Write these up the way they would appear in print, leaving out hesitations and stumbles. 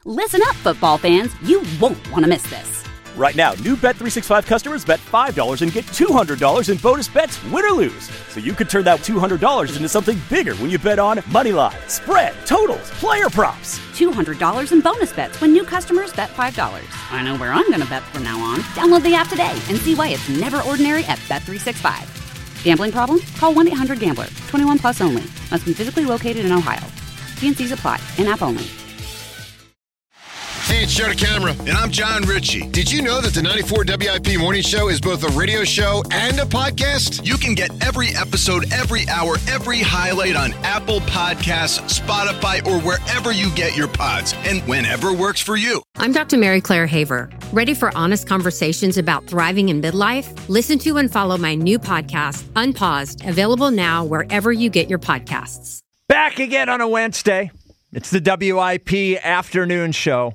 Listen up, football fans. You won't want to miss this. Right now, new Bet365 customers bet $5 and get $200 in bonus bets, win or lose. So you could turn that $200 into something bigger when you bet on money line, spread, totals, player props. $200 in bonus bets when new customers bet $5. I know where I'm going to bet from now on. Download the app today and see why it's never ordinary at Bet365. Gambling problem? Call 1-800-GAMBLER. 21 plus only. Must be physically located in Ohio. T&Cs apply. In-app only. Hey, it's Joe DeCamara, and I'm John Ritchie. Did you know that the 94 WIP Morning Show is both a radio show and a podcast? You can get every episode, every hour, every highlight on Apple Podcasts, Spotify, or wherever you get your pods, and whenever works for you. I'm Dr. Mary Claire Haver. Ready for honest conversations about thriving in midlife? Listen to and follow my new podcast, Unpaused, available now wherever you get your podcasts. Back again on a Wednesday. It's the WIP afternoon show.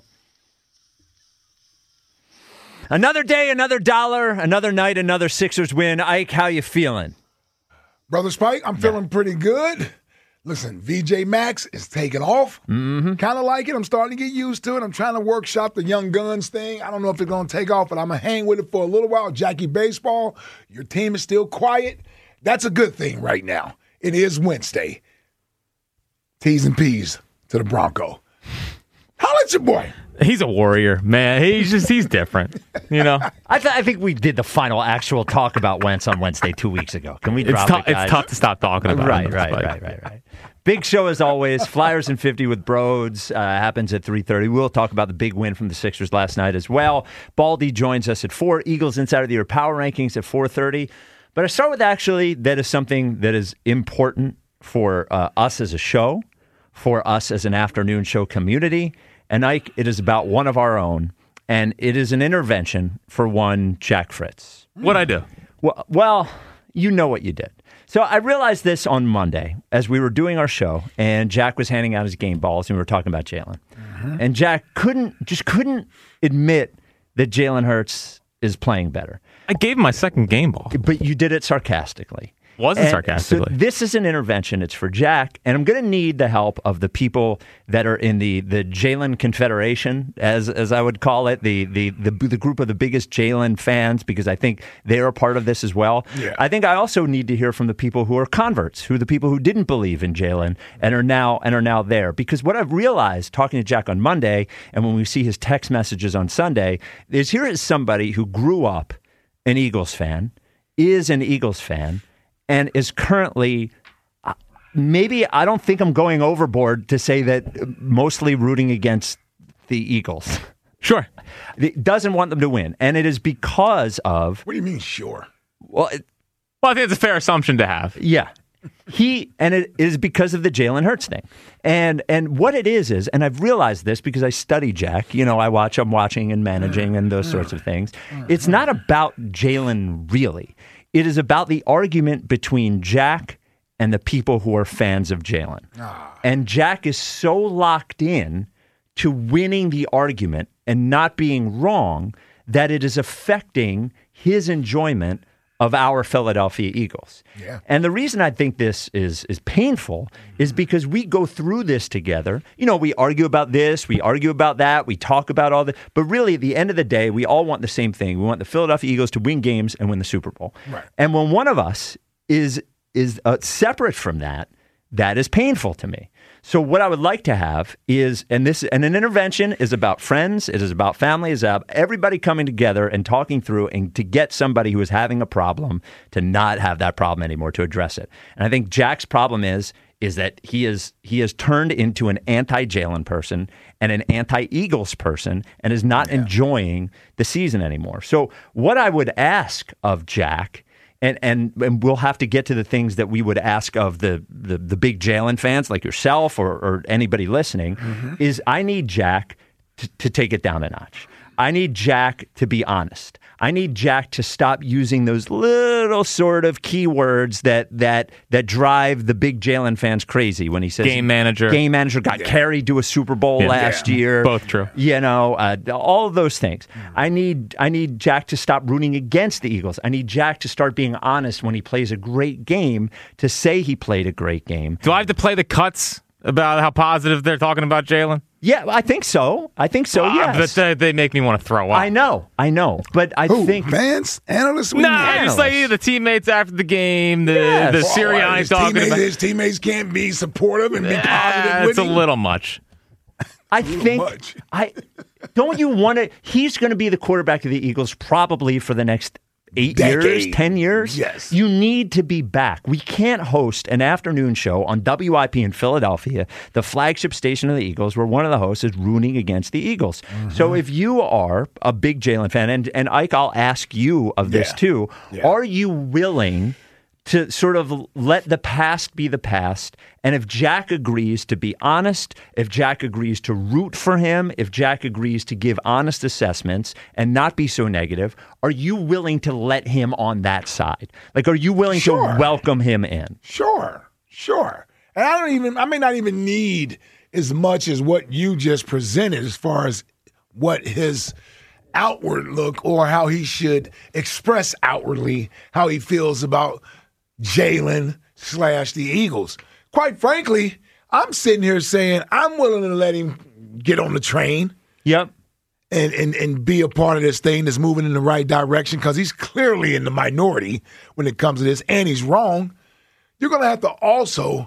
Another day, another dollar, another night, another Sixers win. Ike, how you feeling? Brother Spike, I'm feeling pretty good. Listen, VJ Max is taking off. Kind of like it. I'm starting to get used to it. I'm trying to workshop the Young Guns thing. I don't know if it's going to take off, but I'm going to hang with it for a little while. Jackie Baseball, your team is still quiet. That's a good thing right now. It is Wednesday. T's and P's to the Bronco. Holla at your boy. He's a warrior, man. He's different, you know. I think we did the final actual talk about Wentz on Wednesday 2 weeks ago. Can we drop it, guys? It's tough to stop talking about it. Right. Big show as always. Flyers in 50 with Broads happens at 3:30. We'll talk about the big win from the Sixers last night as well. Baldy joins us at 4. Eagles Insider of the Year Power Rankings at 4:30. But I start with actually that is something that is important for us as a show, for us as an afternoon show community. And Ike, it is about one of our own, and it is an intervention for one Jack Fritz. What'd I do? Well, you know what you did. So I realized this on Monday as we were doing our show, and Jack was handing out his game balls, and we were talking about Jalen. And Jack couldn't admit that Jalen Hurts is playing better. I gave him my second game ball. But you did it sarcastically. Wasn't sarcastically. So this is an intervention. It's for Jack, and I'm going to need the help of the people that are in the Jalen Confederation, as I would call it, the group of the biggest Jalen fans, because I think they are a part of this as well. Yeah. I think I also need to hear from the people who are converts, who are the people who didn't believe in Jalen and are now there. Because what I've realized talking to Jack on Monday, and when we see his text messages on Sunday, is here is somebody who grew up an Eagles fan, is an Eagles fan, and is currently, maybe I don't think I'm going overboard to say that mostly rooting against the Eagles. Sure. It doesn't want them to win. And it is because of... What do you mean, sure? Well, I think it's a fair assumption to have. Yeah. And it is because of the Jalen Hurts thing. And what it is, and I've realized this because I study Jack. You know, I'm watching and managing and those sorts of things. It's not about Jalen really. It is about the argument between Jack and the people who are fans of Jalen. And Jack is so locked in to winning the argument and not being wrong that it is affecting his enjoyment of our Philadelphia Eagles. Yeah. And the reason I think this is painful is because we go through this together. You know, we argue about this, we argue about that, we talk about all that. But really, at the end of the day, we all want the same thing. We want the Philadelphia Eagles to win games and win the Super Bowl. Right. And when one of us is separate from that, that is painful to me. So what I would like to have is, and an intervention is about friends, it is about family, it is about everybody coming together and talking through and to get somebody who is having a problem to not have that problem anymore, to address it. And I think Jack's problem is that he has turned into an anti-Jalen person and an anti-Eagles person and is not enjoying the season anymore. So what I would ask of Jack, and we'll have to get to the things that we would ask of the big Jalen fans like yourself or anybody listening, is I need Jack to take it down a notch. I need Jack to be honest. I need Jack to stop using those little sort of keywords that drive the big Jalen fans crazy when he says game manager got carried to a Super Bowl last year. Both true. You know, all of those things. I need Jack to stop rooting against the Eagles. I need Jack to start being honest when he plays a great game, to say he played a great game. Do I have to play the cuts about how positive they're talking about Jalen? Yeah, I think so. Yes. But they make me want to throw up. I know. But I think fans, analysts. Just like the teammates after the game, the Sirianni talking about his teammates can't be supportive and be positive. It's a little much. I think don't you want to? He's going to be the quarterback of the Eagles probably for the next 8 years, 10 years. Yes. You need to be back. We can't host an afternoon show on WIP in Philadelphia, the flagship station of the Eagles, where one of the hosts is rooting against the Eagles. Mm-hmm. So if you are a big Jalen fan, and Ike, I'll ask you of this too, are you willing to sort of let the past be the past? And if Jack agrees to be honest, if Jack agrees to root for him, if Jack agrees to give honest assessments and not be so negative, are you willing to let him on that side? Like, are you willing to welcome him in? Sure. And I may not even need as much as what you just presented as far as what his outward look or how he should express outwardly how he feels about Jalen / the Eagles. Quite frankly, I'm sitting here saying I'm willing to let him get on the train. Yep. And be a part of this thing that's moving in the right direction because he's clearly in the minority when it comes to this, and he's wrong. You're going to have to also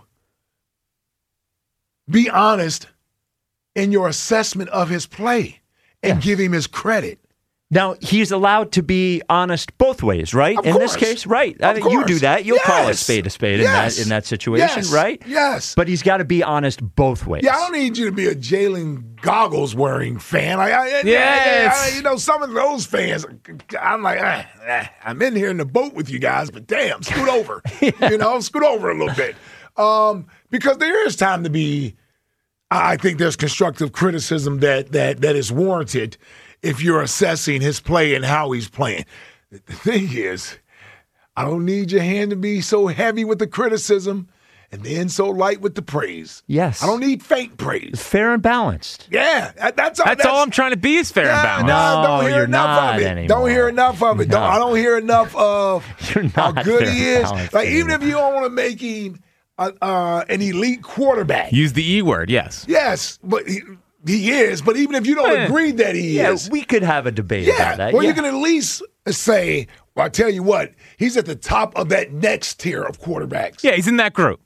be honest in your assessment of his play and give him his credit. Now, he's allowed to be honest both ways, right? In this case, right. I mean, you do that. You'll call a spade in that situation, right? Yes. But he's got to be honest both ways. Yeah, I don't need you to be a Jalen goggles-wearing fan. Some of those fans, I'm like, I'm in here in the boat with you guys, but damn, scoot over. Scoot over a little bit. Because there is time to be, I think there's constructive criticism that is warranted if you're assessing his play and how he's playing. The thing is, I don't need your hand to be so heavy with the criticism and then so light with the praise. Yes. I don't need fake praise. It's fair and balanced. Yeah. That's all I'm trying to be is fair and balanced. Don't hear enough of it. Anymore. Don't hear enough of it. I don't hear enough of how good he is. Like, even if you don't want to make him an elite quarterback. Use the E word, yes. Yes, but he is, but even if you don't agree that he is. We could have a debate about that. Well, you can at least say, well, I tell you what, he's at the top of that next tier of quarterbacks. Yeah, he's in that group.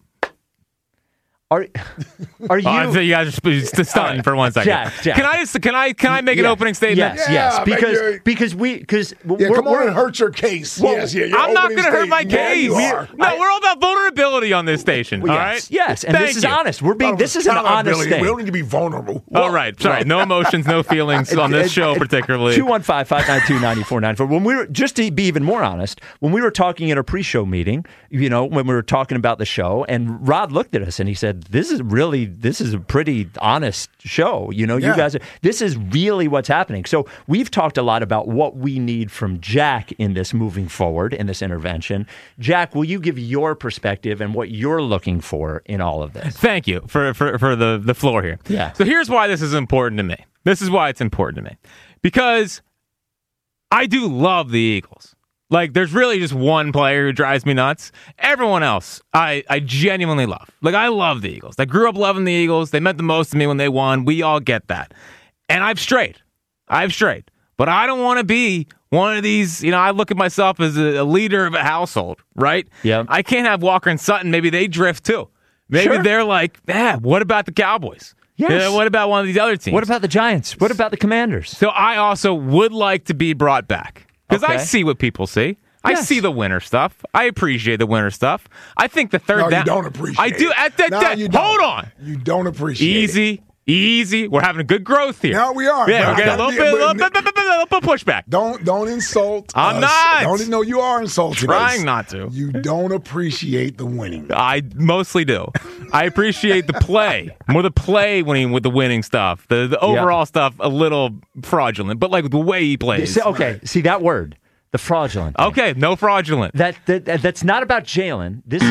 Are you? You guys are just stunning for 1 second. Jack. Can I make an opening statement? Yes. Because come on and hurt your case. Well, I'm not going to hurt my case. Yeah, we're all about vulnerability on this station. Well, all right. Yes, and this is honest. This is an honest thing. We don't need to be vulnerable. All right. Sorry. No emotions, no feelings on this show particularly. 215-592-9494. When we were, just to be even more honest, when we were talking at a pre-show meeting, when we were talking about the show, and Rod looked at us and he said, this is a pretty honest show. You guys this is really what's happening. So we've talked a lot about what we need from Jack in this moving forward, in this intervention. Jack, will you give your perspective and what you're looking for in all of this? Thank you for the floor here. Yeah. So here's why this is important to me. This is why it's important to me. Because I do love the Eagles. Like, there's really just one player who drives me nuts. Everyone else, I genuinely love. Like, I love the Eagles. I grew up loving the Eagles. They meant the most to me when they won. We all get that. And I've strayed. But I don't want to be one of these, I look at myself as a leader of a household, right? Yeah. I can't have Walker and Sutton. Maybe they drift too. Maybe they're like, what about the Cowboys? Yes. What about one of these other teams? What about the Giants? What about the Commanders? So I also would like to be brought back. Because I see what people see. I see the winner stuff. I appreciate the winner stuff. I think the third down. You don't appreciate it. I do. Hold on. You don't appreciate it. Easy. We're having a good growth here. No, we are. Yeah, we're getting a little bit pushback. Don't insult I'm us. not. No, you are insulting Trying us. not to. You don't appreciate the winning. I mostly do. I appreciate the play. More the play winning with the winning stuff. The overall stuff, a little fraudulent. But like the way he plays. See that word. The fraudulent thing. Okay, no fraudulent. That's not about Jalen. This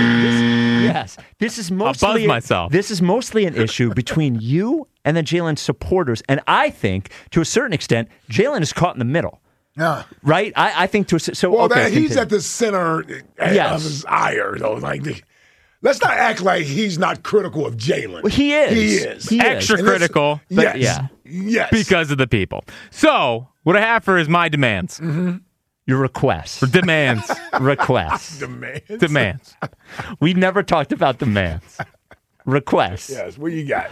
is mostly. I'll buzz myself. This is mostly an issue between you and the Jalen supporters, and I think to a certain extent, Jalen is caught in the middle. Yeah. Right. I think he's at the center of his ire, though. Like let's not act like he's not critical of Jalen. Well, he is. He is. He Extra is. critical. But Yes. yeah. Yes. Because of the people. So, what I have for is my demands. Your requests. Demands. Requests. Demands. We never talked about demands. Requests. Yes. What you got?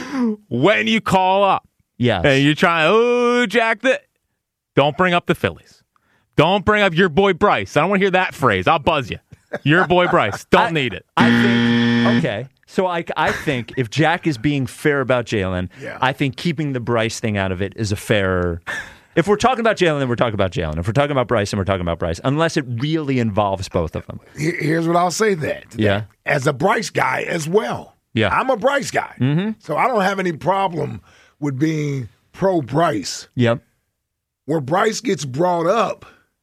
When you call up Yes. and you're trying, Jack, don't bring up the Phillies. Don't bring up your boy Bryce. I don't want to hear that phrase. I'll buzz you. Your boy Bryce. Don't need it. I think, okay. So I think if Jack is being fair about Jalen, I think keeping the Bryce thing out of it is a fair. If we're talking about Jalen, then we're talking about Jalen. If we're talking about Bryce, then we're talking about Bryce. Unless it really involves both of them. Here's what I'll say then. Yeah. As a Bryce guy as well. Yeah. I'm a Bryce guy. Mm-hmm. So I don't have any problem with being pro Bryce. Yep. Where Bryce gets brought up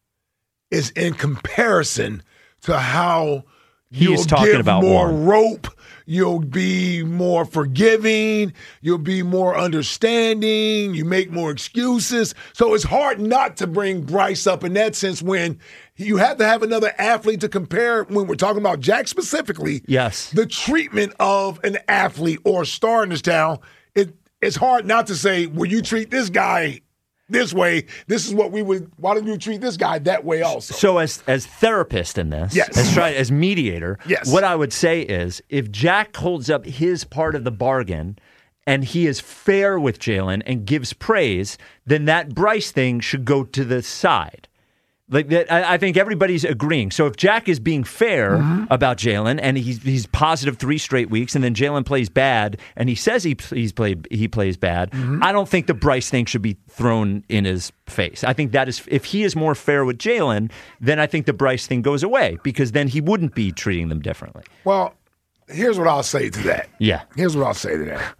is in comparison to how He's talking give about more Warren. rope, you'll be more forgiving, you'll be more understanding, you make more excuses. So it's hard not to bring Bryce up in that sense when you have to have another athlete to compare when we're talking about Jack specifically. Yes. The treatment of an athlete or a star in this town, it's hard not to say, well, you treat this guy this way, this is what we would, why don't you treat this guy that way also? So as therapist in this, Yes. as mediator, Yes. what I would say is if Jack holds up his part of the bargain and he is fair with Jalen and gives praise, then that Bryce thing should go to the side. Like that, I think everybody's agreeing. So if Jack is being fair about Jalen and he's positive 3 straight weeks, and then Jalen plays bad and he says he plays bad, I don't think the Bryce thing should be thrown in his face. I think that is, if he is more fair with Jalen, then I think the Bryce thing goes away because then he wouldn't be treating them differently. Well, here's what I'll say to that. Yeah. Here's what I'll say to that.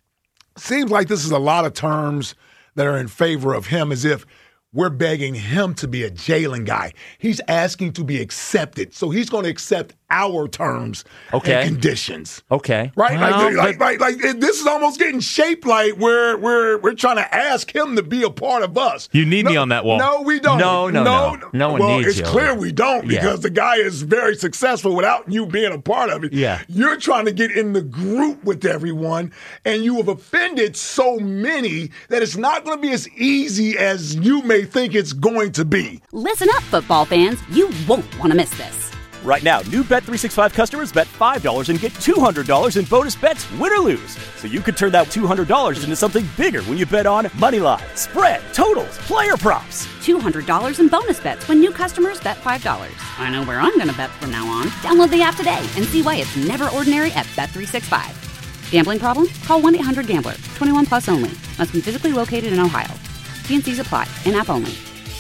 Seems like this is a lot of terms that are in favor of him as if we're begging him to be a Jalen guy. He's asking to be accepted. So he's going to accept our terms and conditions. Okay. Right? Well, like this is almost getting shaped like we're trying to ask him to be a part of us. You need me on that wall. No, we don't. No one well, needs you. it's clear we don't because the guy is very successful without you being a part of it. Yeah. You're trying to get in the group with everyone, and you have offended so many that it's not going to be as easy as you may think it's going to be. Listen up, football fans. You won't want to miss this. Right now, new Bet365 customers bet $5 and get $200 in bonus bets, win or lose. So you could turn that $200 into something bigger when you bet on Moneyline, spread, totals, player props. $200 in bonus bets when new customers bet $5. I know where I'm going to bet from now on. Download the app today and see why it's never ordinary at Bet365. Gambling problem? Call 1-800-GAMBLER. 21 plus only. Must be physically located in Ohio. T&Cs apply. In-app only.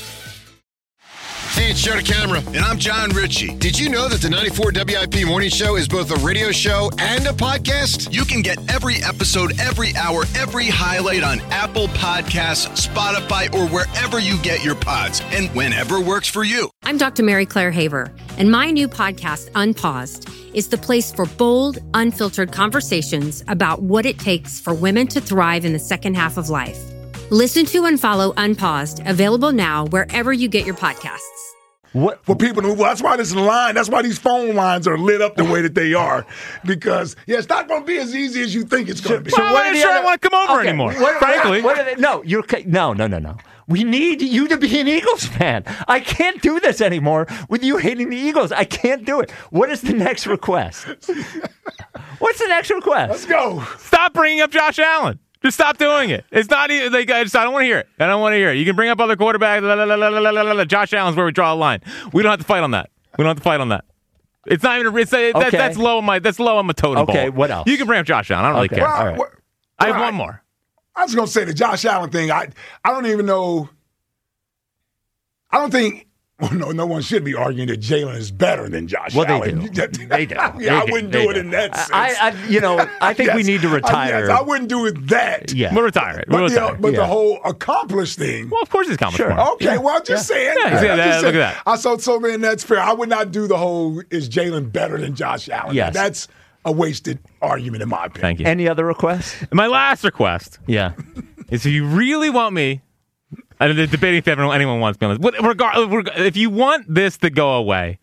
Hey, it's Joe DeCamera. And I'm John Ritchie. Did you know that the 94 WIP Morning Show is both a radio show and a podcast? You can get every episode, every hour, every highlight on Apple Podcasts, Spotify, or wherever you get your pods, and whenever works for you. I'm Dr. Mary Claire Haver, and my new podcast, Unpaused, is the place for bold, unfiltered conversations about what it takes for women to thrive in the second half of life. Listen to and follow Unpaused, available now wherever you get your podcasts. What for people who? Well, that's why this line. That's why these phone lines are lit up the way that they are, because it's not going to be as easy as you think it's going to be. So I'm not sure I want to come over anymore. Frankly, No. We need you to be an Eagles fan. I can't do this anymore with you hating the Eagles. I can't do it. What is the next request? What's the next request? Let's go. Stop bringing up Josh Allen. Just stop doing it. It's not even. I don't want to hear it. I don't want to hear it. You can bring up other quarterbacks. Josh Allen's where we draw a line. We don't have to fight on that. It's not even. That's low on my. That's low on my totem ball. Okay. What else? You can bring up Josh Allen. I don't really care. All right. I have one more. I was going to say the Josh Allen thing. I don't even know. I don't think. Well, no one should be arguing that Jalen is better than Josh Allen. They do. I wouldn't do it in that sense. I think we need to retire. I wouldn't do it that. Yeah. We'll retire it. But the whole accomplished thing. Well, of course he's accomplished. Sure. More. Okay, well, I'm just saying. Yeah, look at that. So then that's fair. I would not do the whole, is Jalen better than Josh Allen? Yes. That's a wasted argument in my opinion. Thank you. Any other requests? My last request Yeah. is if you really want me, I'm debating if anyone wants me on this. If you want this to go away,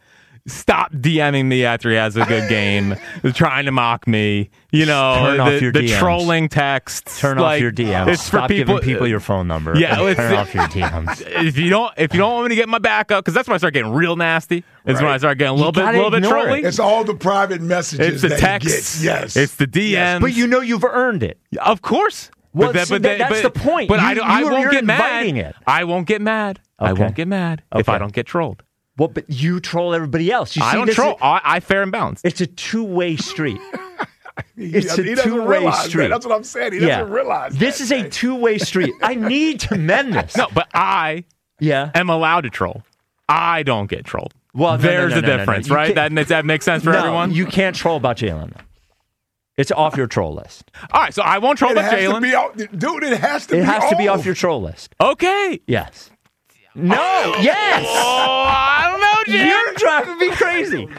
stop DMing me after he has a good game, trying to mock me. Turn off your the DMs. Trolling texts. Turn off your DMs. It's for Stop people, giving people your phone number. Yeah, Turn off your DMs. If you don't want me to get my back up, because that's when I start getting real nasty. It's when I start getting a little bit trolly. It's all the private messages. It's the that texts. He gets. Yes, it's the DMs. Yes. But you've earned it. Of course. Well, that's the point. But I won't get inviting mad. it. I won't get mad. Okay. I won't get mad if I don't get trolled. Well, but you troll everybody else. I don't troll. I fair and balanced. It's a two-way street. He doesn't realize street. that. That's what I'm saying. He doesn't realize this is a two-way street. I need to mend this. No, but I am allowed to troll. I don't get trolled. Well, there's a difference, right? That makes sense for everyone? You can't troll about Jalen, though. It's off your troll list. All right, so I won't troll about Jalen. Dude, it has to be off. It has to be off your troll list. Okay. Yes. No. Yes. Oh, I don't know, Jim. You're driving me crazy.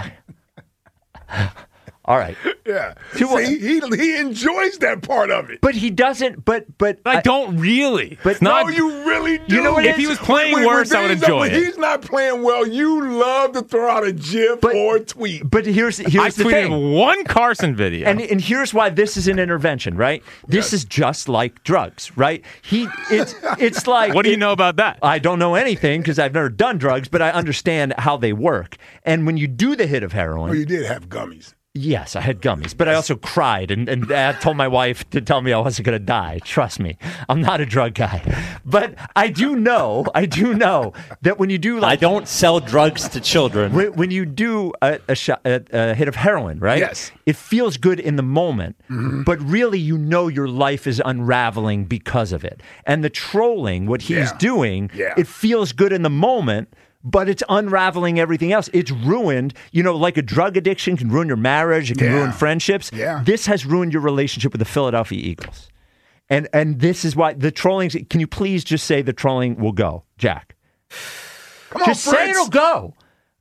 All right. Yeah. See, he enjoys that part of it. But he doesn't. But I don't really. But no, you really do. You know what? If he was playing worse, I would enjoy it. When he's not playing well, you love to throw out a GIF or a tweet. But here's the I tweeted thing. one Carson video, and here's why this is an intervention, right? This is just like drugs, right? It's like. What do you know about that? I don't know anything because I've never done drugs, but I understand how they work. And when you do the hit of heroin, well, you did have gummies. Yes, I had gummies, but I also cried and I told my wife to tell me I wasn't going to die. Trust me, I'm not a drug guy. But I do know that when you do I don't sell drugs to children. When you do a hit of heroin, right? Yes. It feels good in the moment, but really your life is unraveling because of it. And the trolling, what he's doing, it feels good in the moment, but it's unraveling everything else. It's ruined. Like a drug addiction can ruin your marriage. It can ruin friendships. Yeah. This has ruined your relationship with the Philadelphia Eagles. And this is why the trolling. Can you please just say the trolling will go, Jack? Come on, just say it'll go.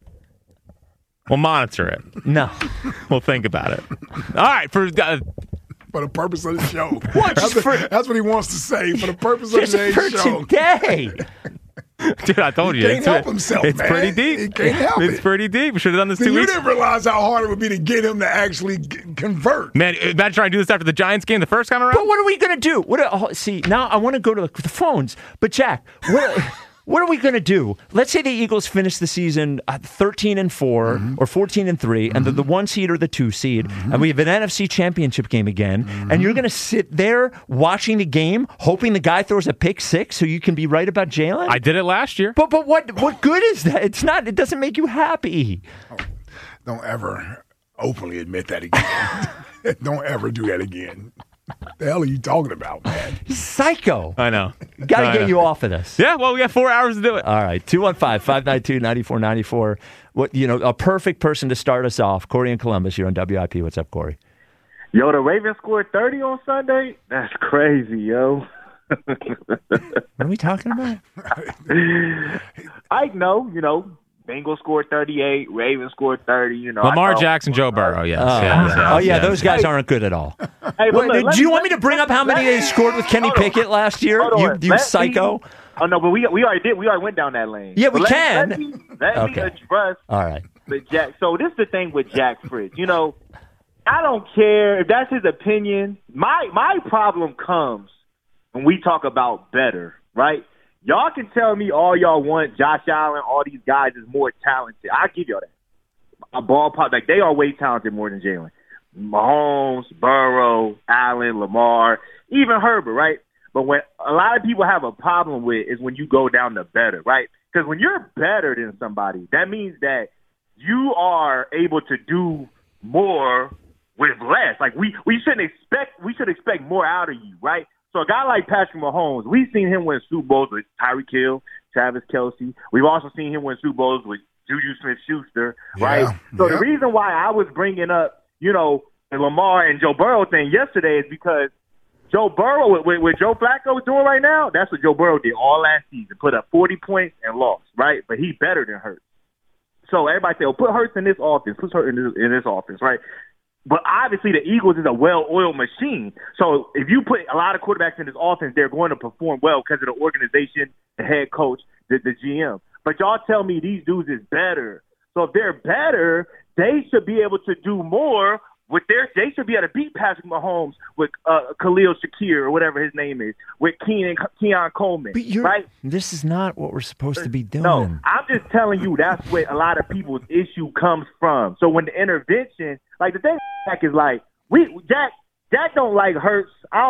We'll monitor it. No. We'll think about it. All right. For the purpose of the show. What? That's what he wants to say. For the purpose of today's show. Today. Dude, I told you. He can't help himself, it's man. pretty deep. He can't help it. It's pretty deep. We should have done this 2 weeks. You didn't realize how hard it would be to get him to actually convert. Man, imagine trying to do this after the Giants game the first time around. But what are we going to do? See, now I want to go to the phones. But, Jack, what are we going to do? Let's say the Eagles finish the season 13-4 or 14-3, and they're the 1 seed or the 2 seed, and we have an NFC Championship game again, and you're going to sit there watching the game, hoping the guy throws a pick six so you can be right about Jalen? I did it last year. But what good is that? It's not. It doesn't make you happy. Don't ever openly admit that again. Don't ever do that again. What the hell are you talking about, man? He's psycho. I know. Got to get you off of this. Yeah, well, we got 4 hours to do it. All right, 215-592-9494. A perfect person to start us off. Corey in Columbus, you're on WIP. What's up, Corey? Yo, the Ravens scored 30 on Sunday? That's crazy, yo. What are we talking about? I know, Bengals scored 38, Ravens scored 30. Lamar Jackson, Joe Burrow, yes. Those guys aren't good at all. Hey, do you want me to bring up how many they scored with Kenny Pickett last year? You psycho. Oh no, but we already did. We already went down that lane. Yeah, we can. Let me address. All right. But Jack. So this is the thing with Jack Fritz. I don't care if that's his opinion. My problem comes when we talk about better, right? Y'all can tell me all y'all want. Josh Allen, all these guys is more talented. I give y'all that. A ballpark, like they are way talented more than Jalen. Mahomes, Burrow, Allen, Lamar, even Herbert, right? But what a lot of people have a problem with is when you go down to better, right? Because when you're better than somebody, that means that you are able to do more with less. Like we should expect more out of you, right? So a guy like Patrick Mahomes, we've seen him win Super Bowls with Tyreek Hill, Travis Kelce. We've also seen him win Super Bowls with Juju Smith-Schuster, right? So the reason why I was bringing up, the Lamar and Joe Burrow thing yesterday is because Joe Burrow, what Joe Flacco is doing right now, that's what Joe Burrow did all last season, put up 40 points and lost, right? But he's better than Hurts. So everybody say, put Hurts in this offense, put Hurts in this offense, right? But obviously the Eagles is a well-oiled machine. So if you put a lot of quarterbacks in this offense, they're going to perform well because of the organization, the head coach, the GM. But y'all tell me these dudes is better. So if they're better, they should be able to do more with they should be able to beat Patrick Mahomes with Khalil Shakir or whatever his name is, with Keon Coleman, right? This is not what we're supposed to be doing. No, I'm just telling you that's where a lot of people's issue comes from. So when the intervention, like the thing is like, Jack don't like Hurts.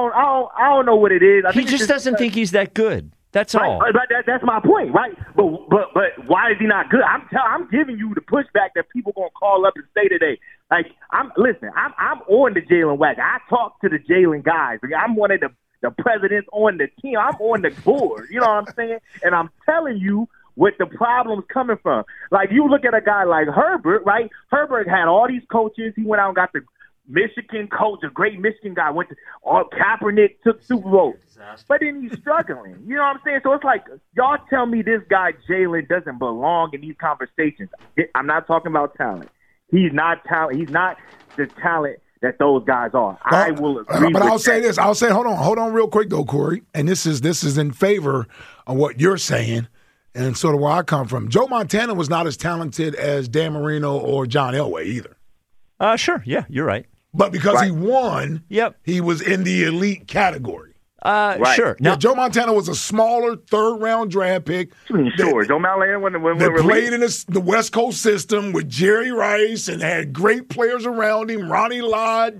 I don't know what it is. He just doesn't think he's that good. That's all. But that's my point, right? But why is he not good? I'm giving you the pushback that people gonna call up and say today. Like I'm on the Jalen wagon. I talk to the Jalen guys. Like, I'm one of the presidents on the team. I'm on the board. You know what I'm saying? And I'm telling you what the problem's coming from. Like you look at a guy like Herbert, right? Herbert had all these coaches. He went out and got the Michigan coach, a great Michigan guy, went to Kaepernick, took Super Bowl. But then he's struggling. You know what I'm saying? So it's like, y'all tell me this guy Jalen doesn't belong in these conversations. I'm not talking about talent. He's not talent. He's not the talent that those guys are. I will agree. But I'll say this. I'll say, hold on real quick though, Corey. And this is in favor of what you're saying and sort of where I come from. Joe Montana was not as talented as Dan Marino or John Elway either. Sure. Yeah, you're right. But because he won, he was in the elite category. Sure. Now, Joe Montana was a smaller third-round draft pick. Sure. Joe Montana played in the West Coast system with Jerry Rice and had great players around him, Ronnie Lott,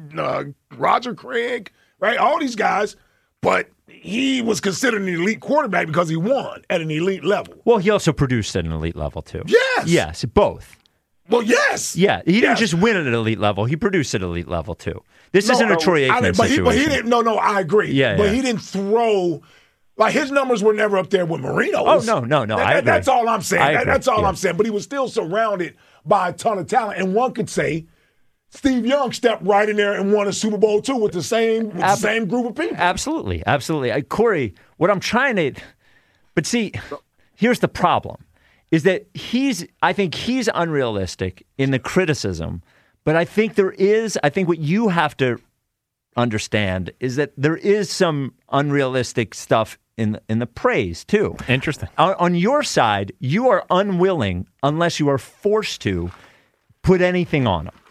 Roger Craig, right? All these guys. But he was considered an elite quarterback because he won at an elite level. Well, he also produced at an elite level, too. Yes. Yes, both. Well, yes. Yeah, he didn't just win at an elite level. He produced at an elite level, too. This isn't a Troy Aikman situation. But he didn't. No, I agree. Yeah, but he didn't throw. Like, his numbers were never up there with Marino's. Oh, no. I agree. That's all I'm saying. That's all I'm saying. But he was still surrounded by a ton of talent. And one could say Steve Young stepped right in there and won a Super Bowl, too, with the same group of people. Absolutely. Corey, what I'm trying to – but see, here's the problem. Is that I think he's unrealistic in the criticism, but I think what you have to understand is that there is some unrealistic stuff in the praise too. Interesting. On your side, you are unwilling, unless you are forced to, put anything on him.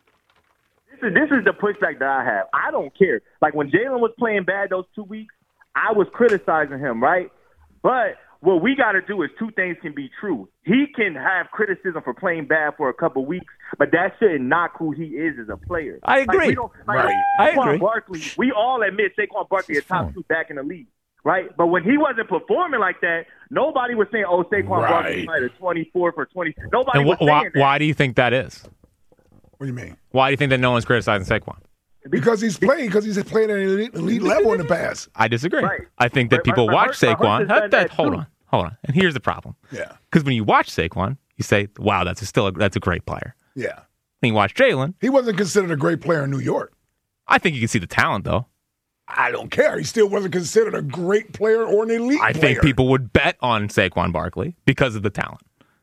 This is the pushback that I have. I don't care. Like when Jalen was playing bad those 2 weeks, I was criticizing him, right? But what we got to do is two things can be true. He can have criticism for playing bad for a couple weeks, but that shouldn't knock who he is as a player. I agree. I agree. Barkley, we all admit Saquon Barkley is top 2 back in the league, right? But when he wasn't performing like that, nobody was saying, "Oh, Saquon Barkley might have 24 for 20." Nobody was saying that. Why do you think that is? What do you mean? Why do you think that no one's criticizing Saquon? Because he's played at an elite level in the past. I disagree. Right. I think that people watch Saquon. Hold on. And here's the problem. Yeah. Because when you watch Saquon, you say, "Wow, that's a great player." Yeah. When you watch Jalen, he wasn't considered a great player in New York. I think you can see the talent, though. I don't care. He still wasn't considered a great player or an elite player. I think people would bet on Saquon Barkley because of the talent.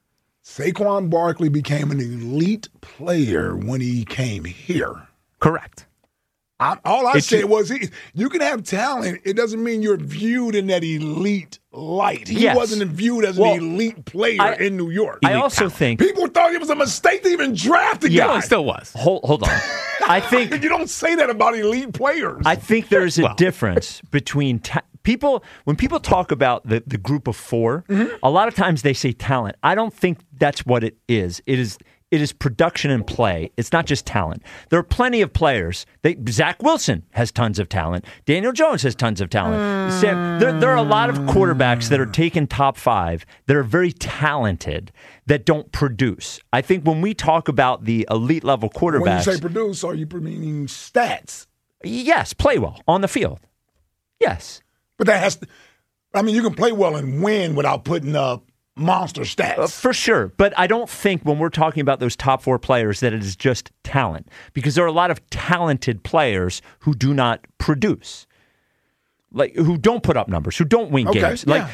Saquon Barkley became an elite player when he came here. Correct. All I said was you can have talent. It doesn't mean you're viewed in that elite light. He wasn't viewed as an elite player in New York. I also think people thought it was a mistake to even draft the guy. It still was. Hold on. I think you don't say that about elite players. I think there's a difference between people. When people talk about the group of 4, a lot of times they say talent. I don't think that's what it is. It is production and play. It's not just talent. There are plenty of players. Zach Wilson has tons of talent. Daniel Jones has tons of talent. There are a lot of quarterbacks that are taken top 5 that are very talented that don't produce. I think when we talk about the elite level quarterbacks. When you say produce, are you meaning stats? Yes, play well on the field. Yes. But that has to, you can play well and win without putting up monster stats. For sure. But I don't think when we're talking about those top 4 players that it is just talent, because there are a lot of talented players who do not produce, like who don't put up numbers, who don't win games. Yeah.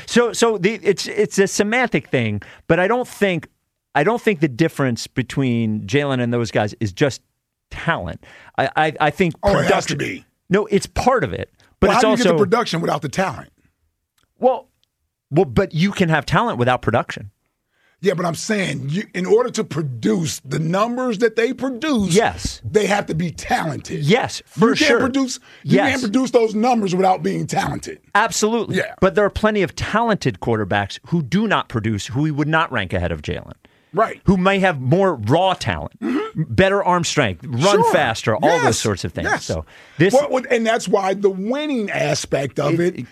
It's a semantic thing, but I don't think the difference between Jalen and those guys is just talent. I think production. It has to be. No, it's part of it. But how it's do you also get the production without the talent? Well, but you can have talent without production. Yeah, but I'm saying, in order to produce the numbers that they produce, yes, they have to be talented. Yes, for sure. You can't produce those numbers without being talented. Absolutely. Yeah. But there are plenty of talented quarterbacks who do not produce, who we would not rank ahead of Jalen. Right. Who may have more raw talent, better arm strength, run faster, all those sorts of things. Yes. So this, and that's why the winning aspect of it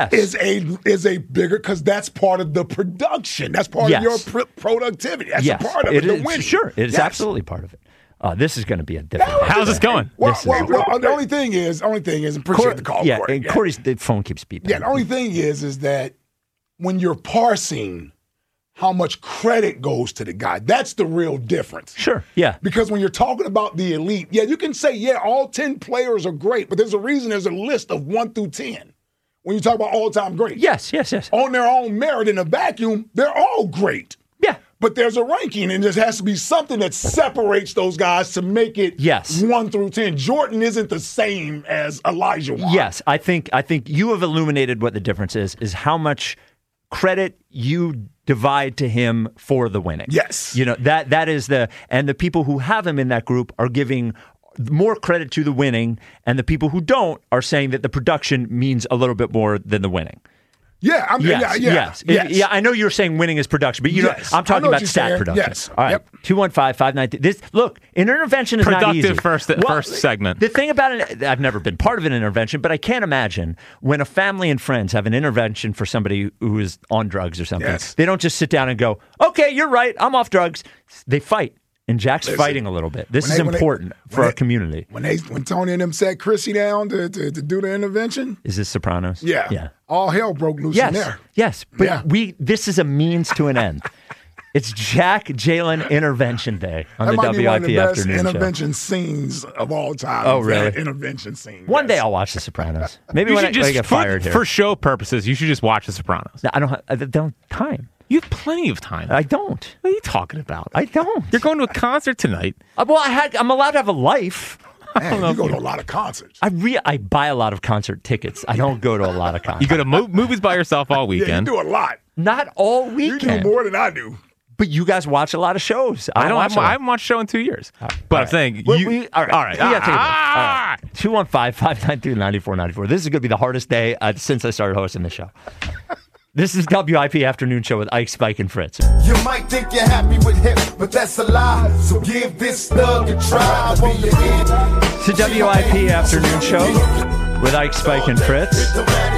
is a bigger, because that's part of the production. That's part of your productivity. That's a part of it. The winning. Sure, it is absolutely part of it. This is going to be a different. How's this going? The only thing is, appreciate the call. Yeah, Corey. And Corey's the phone keeps beeping. Yeah, the only thing is that when you're parsing how much credit goes to the guy, that's the real difference. Sure, yeah. Because when you're talking about the elite, you can say, all 10 players are great, but there's a reason there's a list of 1 through 10. When you talk about all-time greats. Yes. On their own merit in a vacuum, they're all great. Yeah. But there's a ranking, and there has to be something that separates those guys to make it 1 through 10. Jordan isn't the same as Elijah Wan. Yes, I think you have illuminated what the difference is how much credit you divide to him for the winning. Yes. That is and the people who have him in that group are giving more credit to the winning, and the people who don't are saying that the production means a little bit more than the winning. Yeah, yes. Yeah, I know you're saying winning is production, but I'm talking about stat production. Yes. All right. 215-593. This look, an intervention is not easy. Productive first segment. The thing about it, I've never been part of an intervention, but I can't imagine when a family and friends have an intervention for somebody who is on drugs or something. Yes. They don't just sit down and go, "Okay, you're right. I'm off drugs." They fight. And Jack's fighting a little bit. This is important for our community. When Tony and them sat Chrissy down to do the intervention. Is this Sopranos? Yeah. All hell broke loose in there. Yes. But this is a means to an end. It's Jack Jalen Intervention Day on the WIP Afternoon Show. That might be one of the best intervention scenes of all time. Oh, really? That intervention scene. One day I'll watch The Sopranos. Maybe when I get fired here. For show purposes, you should just watch The Sopranos. No, I don't have time. You have plenty of time. I don't. What are you talking about? I don't. You're going to a concert tonight. Well, I'm allowed to have a life. Man, you go to a lot of concerts. I buy a lot of concert tickets. I don't go to a lot of concerts. You go to movies by yourself all weekend. Yeah, you do a lot. Not all weekend. You do more than I do. But you guys watch a lot of shows. I haven't watched a show in 2 years. But I'm saying all right. We got to take a break. 215-592-9494. This is going to be the hardest day since I started hosting the show. This is WIP Afternoon Show with Ike, Spike, and Fritz. You might think you're happy with him, but that's a lie. So give this thug a try. It's the WIP Afternoon Show with Ike, Spike, and Fritz.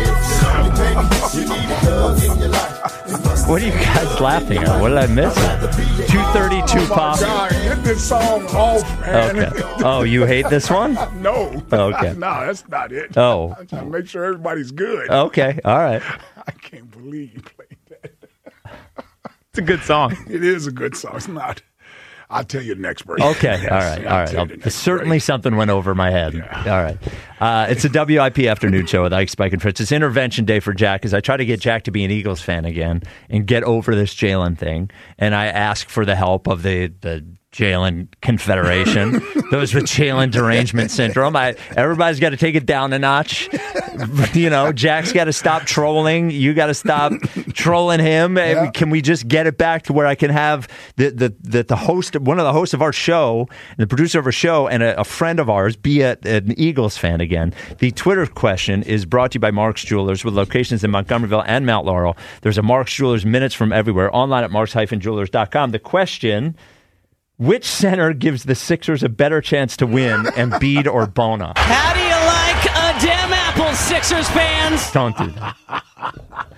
What are you guys laughing at? What did I miss? 232 pop. God, get this song off, man. Okay. Oh, you hate this one? No. Okay. No, that's not it. Oh. I'm trying to make sure everybody's good. Okay. All right. I can't believe you played that. It's a good song. It is a good song. It's not. I'll tell you the next break. Okay. Yes. All right. Certainly something went over my head. Yeah. All right. It's a WIP Afternoon Show with Ike, Spike, and Fritz. It's Intervention Day for Jack as I try to get Jack to be an Eagles fan again and get over this Jalen thing. And I ask for the help of the Jalen Confederation, those with Jalen derangement syndrome. Everybody's got to take it down a notch. Jack's got to stop trolling. You got to stop trolling him. Yeah. Can we just get it back to where I can have the host, one of the hosts of our show, the producer of our show, and a friend of ours be an Eagles fan again? The Twitter question is brought to you by Mark's Jewelers with locations in Montgomeryville and Mount Laurel. There's a Mark's Jewelers minutes from everywhere online at marks-jewelers.com. The question: which center gives the Sixers a better chance to win, Embiid or Bona? How do you like a damn apple, Sixers fans? Don't do that.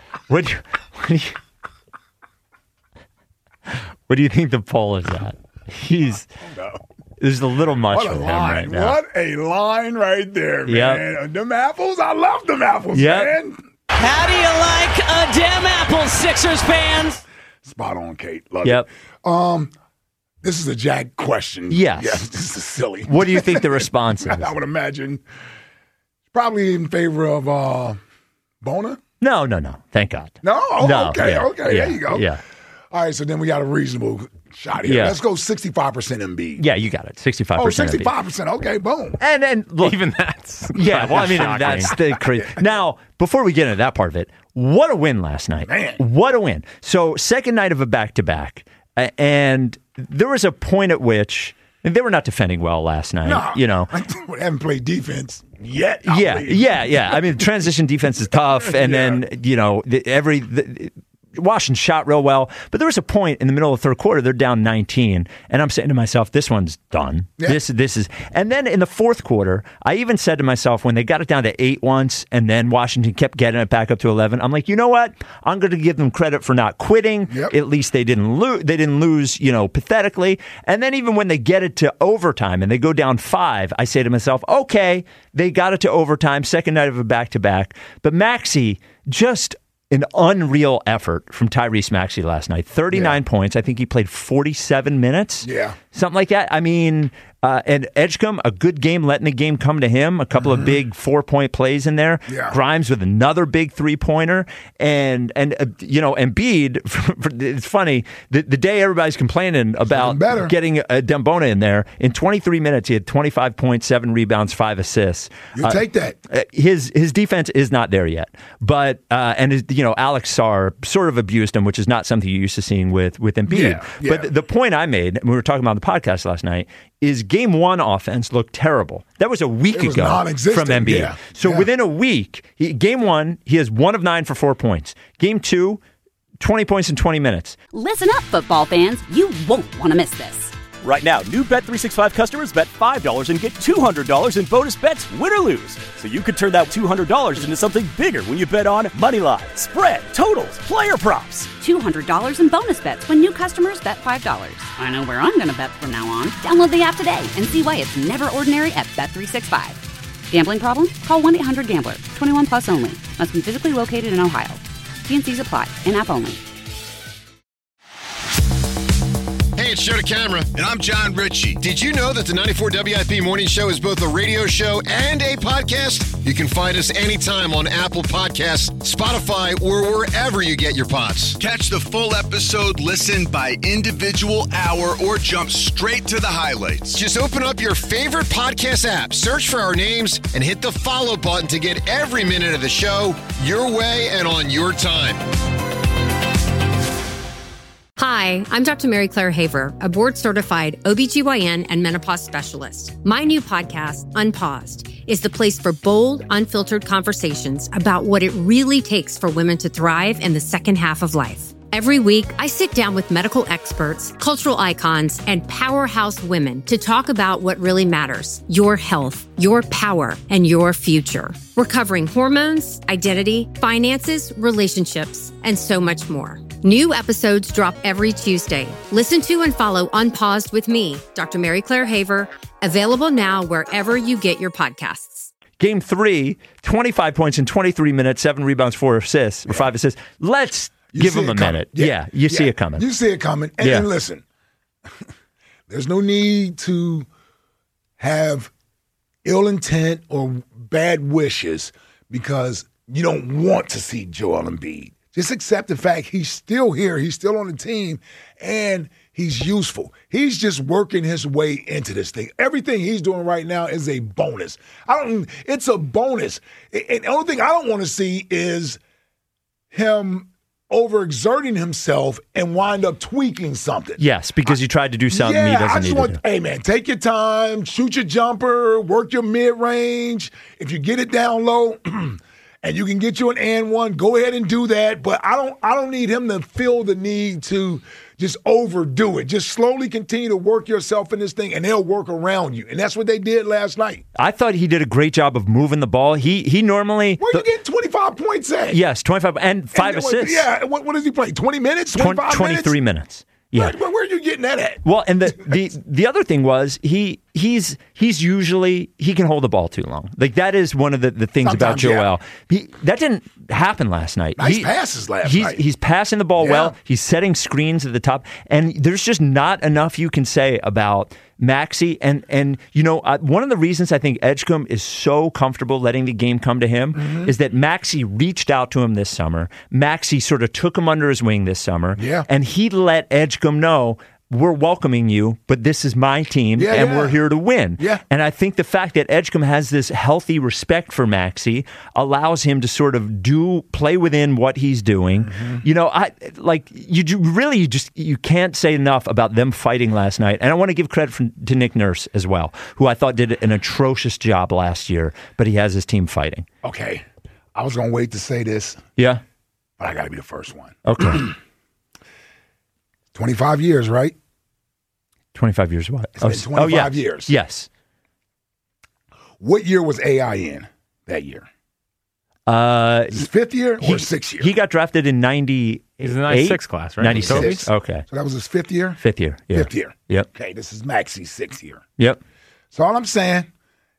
What do you think the poll is at? There's a little much for him right now. What a line right there, man. Them apples, I love them apples, man. How do you like a damn apple, Sixers fans? Spot on, Kate. Love it. This is a Jack question. Yes. This is silly. What do you think the response is? I would imagine probably in favor of Bona. No. Thank God. No? Okay. There you go. Yeah. All right, so then we got a reasonable shot here. Yeah. Let's go 65% Embiid. Yeah, you got it. 65%. Oh, Embiid. 65%. Okay, boom. And look, Even that's yeah. Well, I mean, shocking. that's the crazy. Now, before we get into that part of it, what a win last night! Man. What a win! So, second night of a back-to-back, and there was a point at which they were not defending well last night. No, You know, we haven't played defense yet. yeah. I mean, transition defense is tough, and then Washington shot real well, but there was a point in the middle of the third quarter, they're down 19, and I'm saying to myself, this one's done. Yeah. This is, and then in the fourth quarter, I even said to myself, when they got it down to 8 once, and then Washington kept getting it back up to 11, I'm like, you know what? I'm going to give them credit for not quitting. Yep. At least they didn't lose. They didn't lose, pathetically. And then even when they get it to overtime and they go down 5, I say to myself, okay, they got it to overtime, second night of a back-to-back, but Maxey just an unreal effort from Tyrese Maxey last night. 39 points. I think he played 47 minutes. Yeah. Something like that. I mean, and Edgecombe, a good game, letting the game come to him. A couple of big 4-point plays in there. Yeah. Grimes with another big 3-pointer. And Embiid, it's funny, the day everybody's complaining about getting Dembona in there, in 23 minutes, he had 25 points, 7 rebounds, 5 assists. You take that. His defense is not there yet. But, Alex Sarr sort of abused him, which is not something you're used to seeing with Embiid. Yeah. But the point I made, we were talking about on the podcast last night, is game 1 offense looked terrible. That was a week ago from Embiid. Yeah. So within a week, game 1, he has 1 of 9 for 4 points. Game 2, 20 points in 20 minutes. Listen up, football fans. You won't want to miss this. Right now, new Bet365 customers bet $5 and get $200 in bonus bets, win or lose. So you could turn that $200 into something bigger when you bet on moneyline, spread, totals, player props. $200 in bonus bets when new customers bet $5. I know where I'm going to bet from now on. Download the app today and see why it's never ordinary at Bet365. Gambling problem? Call 1-800-GAMBLER. 21 plus only. Must be physically located in Ohio. T&Cs apply. In-app only. Hey, it's Joe DeCamera. And I'm John Ritchie. Did you know that the 94 WIP Morning Show is both a radio show and a podcast? You can find us anytime on Apple Podcasts, Spotify, or wherever you get your pods. Catch the full episode, listen by individual hour, or jump straight to the highlights. Just open up your favorite podcast app, search for our names, and hit the follow button to get every minute of the show your way and on your time. Hi, I'm Dr. Mary Claire Haver, a board-certified OBGYN and menopause specialist. My new podcast, Unpaused, is the place for bold, unfiltered conversations about what it really takes for women to thrive in the second half of life. Every week, I sit down with medical experts, cultural icons, and powerhouse women to talk about what really matters: your health, your power, and your future. We're covering hormones, identity, finances, relationships, and so much more. New episodes drop every Tuesday. Listen to and follow Unpaused with me, Dr. Mary Claire Haver, available now wherever you get your podcasts. Game 3, 25 points in 23 minutes, 7 rebounds, 4 assists, or 5 assists. Let's give him a minute. Yeah, you see it coming. You see it coming. And listen, there's no need to have ill intent or bad wishes because you don't want to see Joel Embiid. Just accept the fact he's still here, he's still on the team, and he's useful. He's just working his way into this thing. Everything he's doing right now is a bonus. It's a bonus. And the only thing I don't want to see is him overexerting himself and wind up tweaking something. Yes, because you tried to do something he doesn't need to do. Hey, man, take your time, shoot your jumper, work your mid-range. If you get it down low and you can get you an and one, go ahead and do that. But I don't need him to feel the need to just overdo it. Just slowly continue to work yourself in this thing, and they'll work around you. And that's what they did last night. I thought he did a great job of moving the ball. He normally... Where you get 25 points at? Yes, 25 and 5 assists. Yeah, what does he play? 20 minutes? 25 23 minutes. Yeah. Where are you getting that at? Well, and the other thing was he he's usually he can hold the ball too long. Like that is one of the things Sometimes, about Joel. That didn't happen last night. Nice passes last night. He's passing the ball well. He's setting screens at the top, and there's just not enough you can say about Maxey. And one of the reasons I think Edgecombe is so comfortable letting the game come to him is that Maxey reached out to him this summer. Maxey sort of took him under his wing this summer, and he let Edgecombe know, we're welcoming you, but this is my team, and we're here to win. Yeah. And I think the fact that Edgecombe has this healthy respect for Maxey allows him to sort of play within what he's doing. You can't say enough about them fighting last night. And I want to give credit to Nick Nurse as well, who I thought did an atrocious job last year, but he has his team fighting. Okay. I was going to wait to say this. Yeah. But I got to be the first one. Okay. 25 years, right? 25 years what? It's been 25 years. Yes. What year was AI in that year? His fifth year or sixth year? He got drafted in 98. He's in the 96 class, right? 96. Okay. So that was his fifth year? Fifth year. Yeah. Fifth year. Yep. Okay, this is Maxey's sixth year. Yep. So all I'm saying,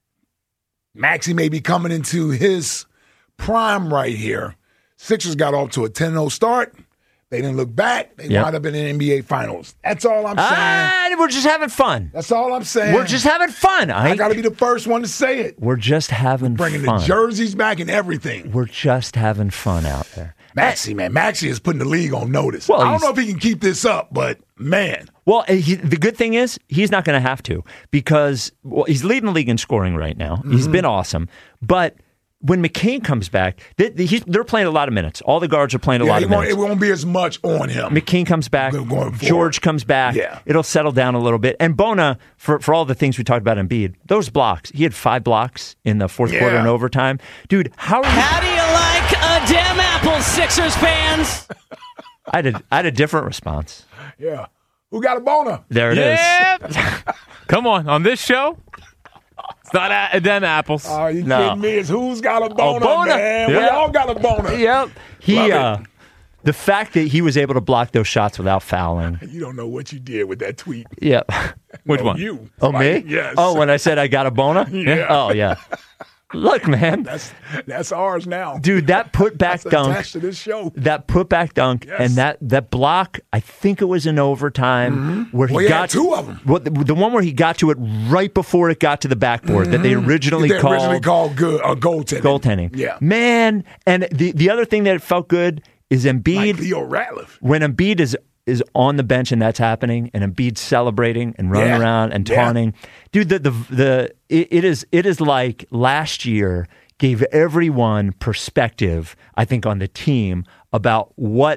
Maxey may be coming into his prime right here. Sixers got off to a 10-0 start. They didn't look back. They wound up in the NBA Finals. That's all I'm saying. We're just having fun. That's all I'm saying. We're just having fun. I got to be the first one to say it. We're just having Bringing fun. the jerseys back and everything. We're just having fun out there. Maxey, man. Maxey is putting the league on notice. Well, I don't know if he can keep this up, but man. Well, the good thing is he's not going to have to because he's leading the league in scoring right now. He's been awesome. But when McCain comes back, they're playing a lot of minutes. All the guards are playing a lot of minutes. It won't be as much on him. McCain comes back. George comes back. Yeah. It'll settle down a little bit. And Bona, for all the things we talked about in Embiid, those blocks, he had 5 blocks in the fourth quarter and overtime. Dude, how do you like a damn apple, Sixers fans? I had a different response. Yeah. Who got a Bona? There it is. Come on this show? It's not a damn apples. Oh, you kidding me? It's who's got a boner, man. Yep. We all got a boner. Yep. The fact that he was able to block those shots without fouling. You don't know what you did with that tweet. Yep. Which one? You. Oh, me? Yes. Oh, when I said I got a boner? Yeah. Oh, yeah. Look, man. That's ours now. Dude, that putback dunk. Attached to this show. That putback dunk and that block, I think it was in overtime where he got 2 of them. Well, the one where he got to it right before it got to the backboard that they originally called goaltending. Yeah. Man, and the other thing that it felt good is Embiid. Like Theo Ratliff. When Embiid is on the bench and that's happening, and Embiid's celebrating and running around and taunting. Dude, it is like last year gave everyone perspective, I think, on the team about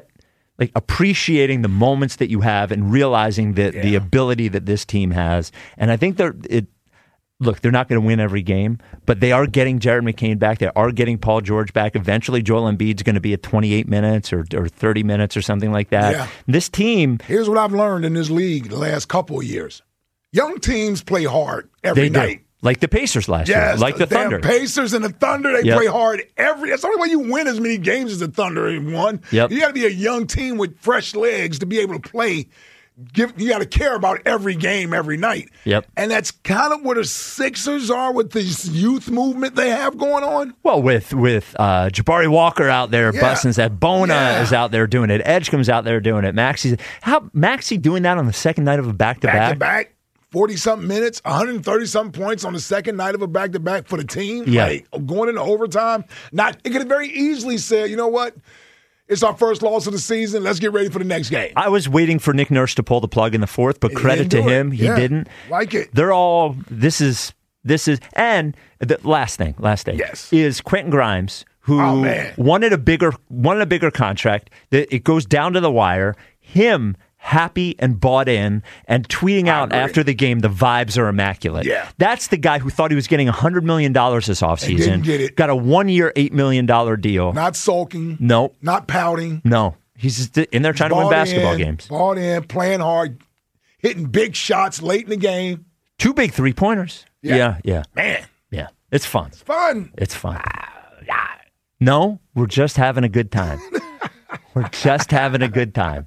appreciating the moments that you have and realizing that the ability that this team has. And I think they're not going to win every game, but they are getting Jared McCain back. They are getting Paul George back. Eventually, Joel Embiid's going to be at 28 minutes or 30 minutes or something like that. Yeah. This team... Here's what I've learned in this league the last couple of years. Young teams play hard every night. Do. Like the Pacers last year. Like the Thunder. Pacers and the Thunder, they play hard that's the only way you win as many games as the Thunder have won. Yep. You got to be a young team with fresh legs to be able to play. You got to care about every game, every night. Yep. And that's kind of where the Sixers are with this youth movement they have going on. Well, with Jabari Walker out there busting that, Bona is out there doing it, Edgecomb's out there doing it, Maxey doing that on the second night of a back-to-back? Back-to-back, 40-something minutes, 130-something points on the second night of a back-to-back for the team. Yeah. Like, going into overtime. It could have very easily said, you know what? It's our first loss of the season. Let's get ready for the next game. I was waiting for Nick Nurse to pull the plug in the fourth, but credit to him, he didn't. Like it. They're all, this is, and the last thing is Quentin Grimes, who wanted a bigger contract. It goes down to the wire. Him happy and bought in and tweeting out after the game, the vibes are immaculate. Yeah. That's the guy who thought he was getting $100 million this offseason. Didn't get it. Got a 1-year, $8 million deal. Not sulking. Nope. Not pouting. No. He's just in there trying to win basketball games. Bought in, playing hard, hitting big shots late in the game. 2 big 3-pointers. Yeah. Man. Yeah. It's fun. It's fun. No, we're just having a good time. We're just having a good time.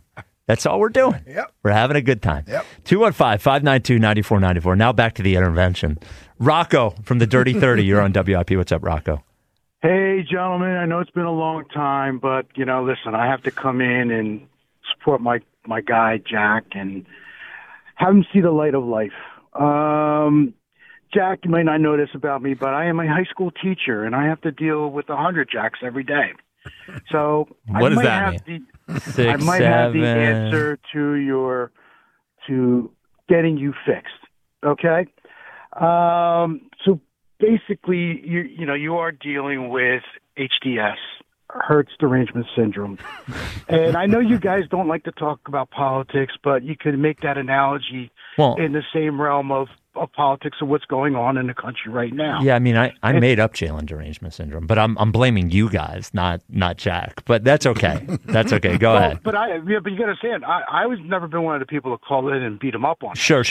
That's all we're doing. Yep. We're having a good time. Yep. 215-592-9494. Now back to the intervention. Rocco from the Dirty 30. You're on WIP. What's up, Rocco? Hey, gentlemen. I know it's been a long time, but, listen, I have to come in and support my guy, Jack, and have him see the light of life. Jack, you might not know this about me, but I am a high school teacher, and I have to deal with 100 Jacks every day. So what does that mean? I might have the answer to getting you fixed. Okay. So basically, you are dealing with HDS, Hertz Derangement Syndrome, and I know you guys don't like to talk about politics, but you could make that analogy in the same realm of politics of what's going on in the country right now. Yeah, I mean, I made up Jalen Derangement Syndrome, but I'm blaming you guys, not Jack. But that's okay. That's okay. Go ahead. But you got to understand, I was never been one of the people to call in and beat him up on. Sure.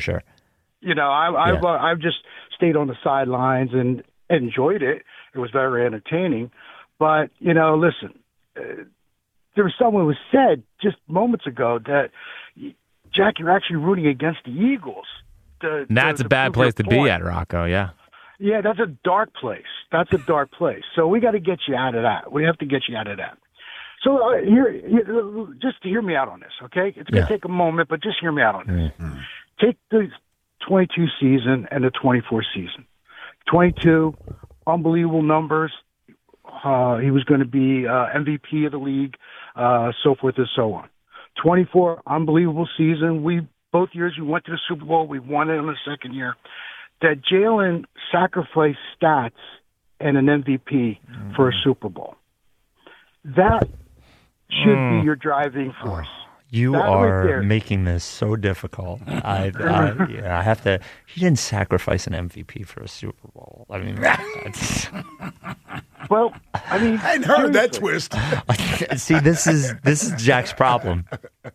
I've just stayed on the sidelines and enjoyed it. It was very entertaining. But, listen, there was someone who said just moments ago that, Jack, you're actually rooting against the Eagles. That's a bad place to be at, Rocco, yeah. Yeah, that's a dark place. So we got to get you out of that. We have to get you out of that. So just hear me out on this, okay? It's going to take a moment, but just hear me out on this. Mm-hmm. Take the 22 season and the 24 season. 22, unbelievable numbers. He was going to be MVP of the league, so forth and so on. 24, unbelievable season. Both years we went to the Super Bowl. We won it in the second year. That Jalen sacrificed stats and an MVP for a Super Bowl. That should be your driving force. You are making this so difficult. I have to. He didn't sacrifice an MVP for a Super Bowl. I mean, that's... Well, I mean, I hadn't heard that twist. See, this is Jack's problem.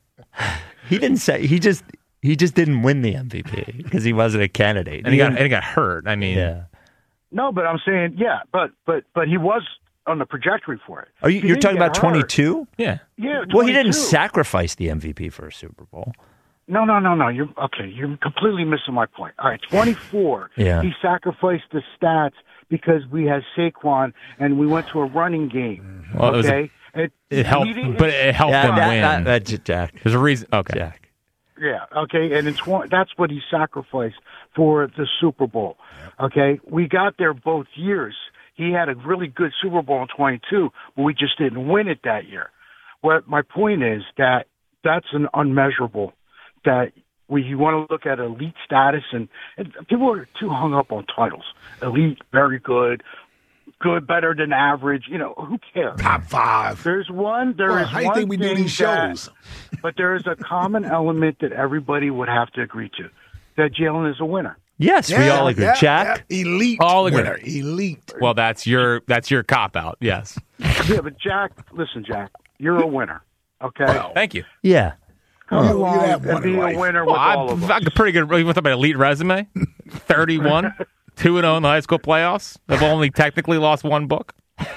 He didn't say. He just didn't win the MVP because he wasn't a candidate, and he got hurt. I mean, yeah. No, but I'm saying, but he was on the trajectory for it. You're talking about 22? Yeah. Yeah. 22. Well, he didn't sacrifice the MVP for a Super Bowl. No. You're completely missing my point. All right, 24. Yeah. He sacrificed the stats because we had Saquon and we went to a running game. Well, okay. It helped, but it helped them win. That's Jack. There's a reason. Okay. Jack. Yeah. Okay. And that's what he sacrificed for the Super Bowl. Okay. We got there both years. He had a really good Super Bowl in 22, but we just didn't win it that year. What my point is that's an unmeasurable. That you want to look at elite status, and people are too hung up on titles. Elite, very good, better than average. Who cares? Top 5. There's one. How do you think we do these shows? But there is a common element that everybody would have to agree to: that Jalen is a winner. Yes, we all agree. Jack, elite all agree. Winner, elite. Well, that's your cop out. Yes. Yeah, but Jack, you're a winner. Okay. Well, thank you. Yeah. Come along and be a winner with all of us. I've got a pretty good. You want about elite resume? 31, 2-0 in the high school playoffs. I've only technically lost one book.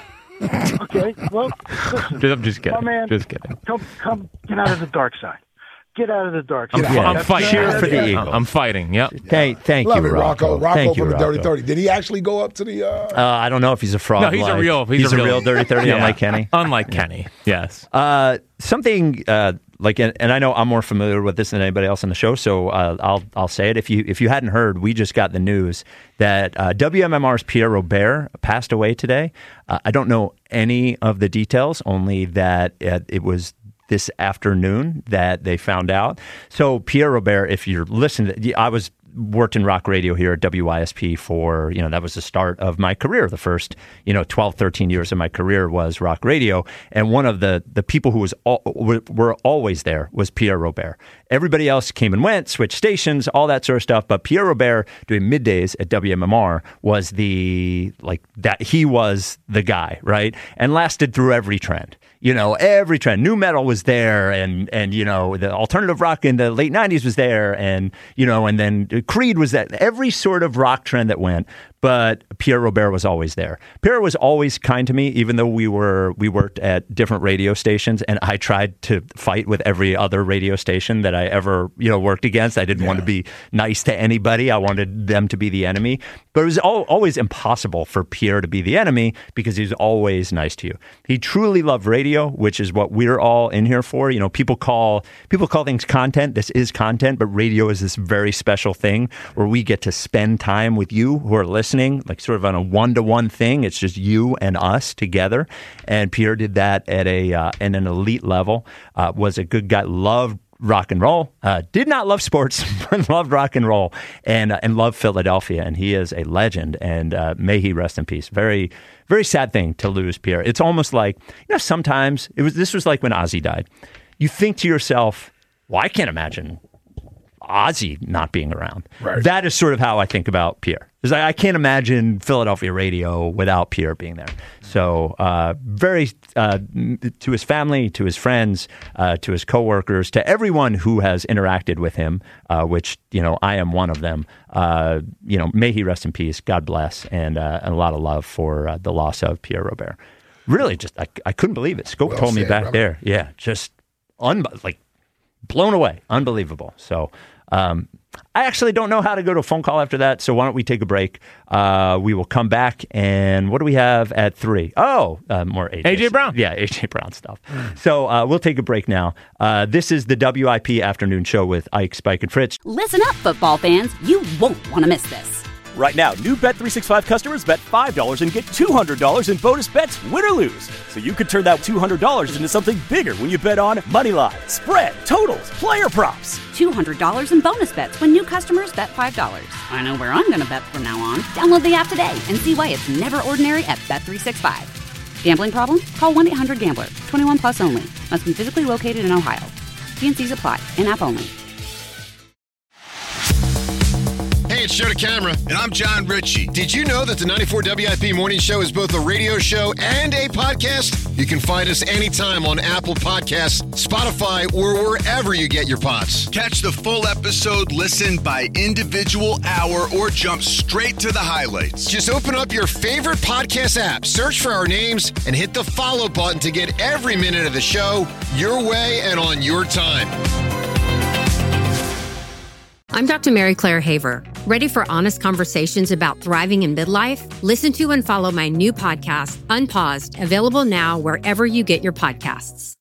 Okay. Well, listen, I'm just kidding. My man, just kidding. Come, get out of the dark side. Get out of the dark side. I'm fighting. Cheer for the Eagles. I'm fighting. Yep. Thank Love you, it, Rocco. Thank from you, the Dirty 30. Did he actually go up to the? I don't know if he's a fraud. No, he's a real Dirty 30, yeah. unlike Kenny. Unlike Kenny, yes. Something and I know I'm more familiar with this than anybody else on the show, so I'll say it. If you hadn't heard, we just got the news that WMMR's Pierre Robert passed away today. I don't know any of the details, only that it was this afternoon that they found out. So Pierre Robert, if you're listening, I worked in rock radio here at WISP for, that was the start of my career. The first, 12, 13 years of my career was rock radio. And one of the people who were always there was Pierre Robert. Everybody else came and went, switched stations, all that sort of stuff. But Pierre Robert doing middays at WMMR was he was the guy, right? And lasted through every trend. Every trend. New metal was there, and the alternative rock in the late 90s was there, and then Creed was that. Every sort of rock trend that went, but Pierre Robert was always there. Pierre was always kind to me, even though we worked at different radio stations, and I tried to fight with every other radio station that I ever worked against. I didn't want to be nice to anybody. I wanted them to be the enemy. But it was always impossible for Pierre to be the enemy because he was always nice to you. He truly loved radio, which is what we're all in here for. People call things content. This is content, but radio is this very special thing where we get to spend time with you who are listening, like sort of on a one-to-one thing. It's just you and us together. And Pierre did that at an elite level. Was a good guy. Loved rock and roll. Did not love sports, but loved rock and roll and loved Philadelphia. And he is a legend. And may he rest in peace. Very, very sad thing to lose Pierre. It's almost like sometimes this was like when Ozzy died. You think to yourself, well, I can't imagine Ozzy not being around. Right. That is sort of how I think about Pierre. I can't imagine Philadelphia radio without Pierre being there. So very to his family, to his friends, to his coworkers, to everyone who has interacted with him, which I am one of them. May he rest in peace. God bless, and a lot of love for the loss of Pierre Robert. Really, just I couldn't believe it. Scope told me back there. Yeah, just blown away. Unbelievable. So I actually don't know how to go to a phone call after that, so why don't we take a break? We will come back, and what do we have at 3? Oh, more A.J. Brown. Yeah, A.J. Brown stuff. So we'll take a break now. This is the WIP Afternoon Show with Ike, Spike, and Fritz. Listen up, football fans. You won't want to miss this. Right now, new Bet365 customers bet $5 and get $200 in bonus bets, win or lose. So you could turn that $200 into something bigger when you bet on Moneyline, spread, totals, player props. $200 in bonus bets when new customers bet $5. I know where I'm going to bet from now on. Download the app today and see why it's never ordinary at Bet365. Gambling problem? Call 1-800-GAMBLER. 21 plus only. Must be physically located in Ohio. T&Cs apply. In-app only. Hey, it's Joe DeCamera. And I'm John Ritchie. Did you know that the 94 WIP Morning Show is both a radio show and a podcast? You can find us anytime on Apple Podcasts, Spotify, or wherever you get your pods. Catch the full episode, listen by individual hour, or jump straight to the highlights. Just open up your favorite podcast app, search for our names, and hit the follow button to get every minute of the show your way and on your time. I'm Dr. Mary Claire Haver. Ready for honest conversations about thriving in midlife? Listen to and follow my new podcast, Unpaused, available now wherever you get your podcasts.